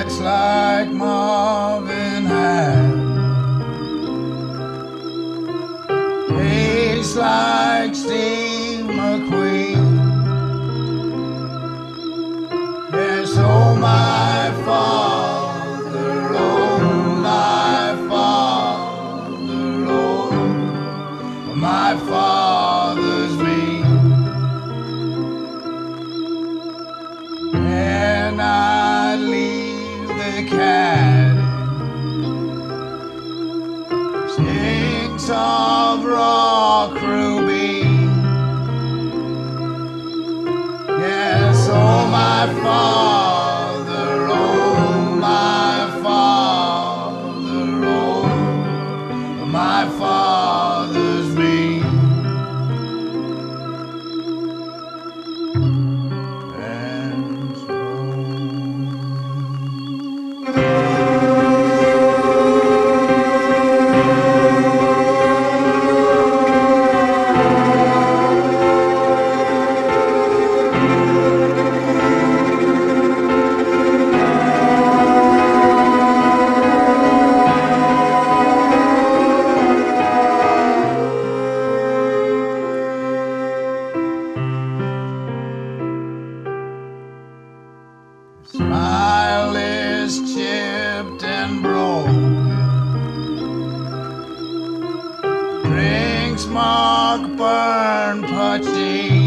Acts like Marvin had, pace like Steve McQueen. Yes, oh my Father, oh my Father, oh my Father's me. And I leave the caddy, stinks of rock ruby. Yes, oh my Father, oh my Father, oh my Father's me. And smile is chipped and broken, drinks mark burn putty.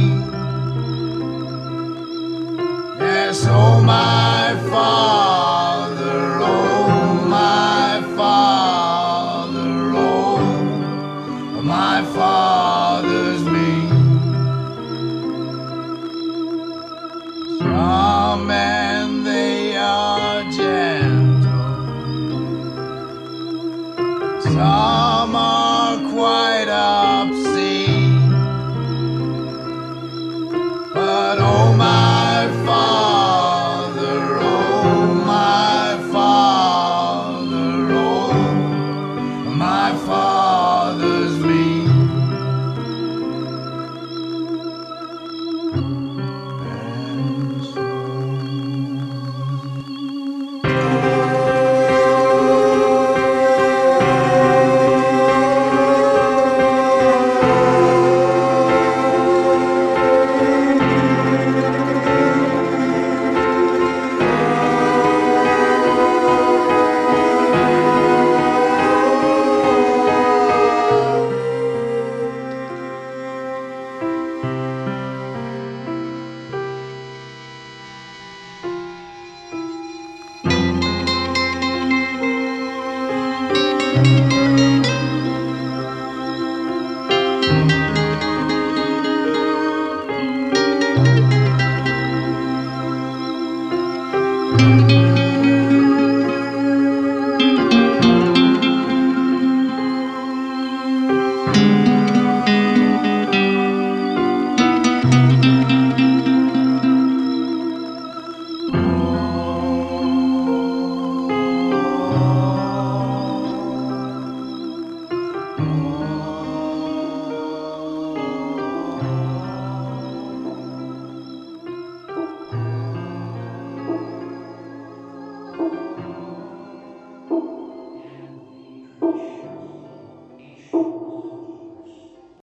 Yes, oh my Father, oh my Father, oh my Father's me. Some men they are gentle, some are quite obscene, but oh my Father, oh my Father, oh my Father's me. And so